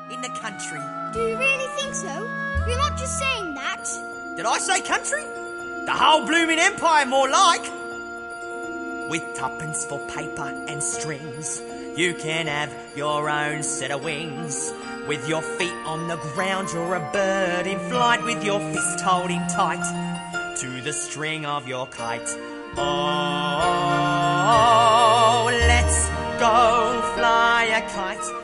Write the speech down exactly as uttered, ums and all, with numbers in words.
in the country. Do you really think so? You're not just saying that. Did I say country? The whole blooming empire, more like. With tuppence for paper and strings, you can have your own set of wings. With your feet on the ground, you're a bird in flight, with your fist holding tight to the string of your kite. Oh, let's go fly a kite.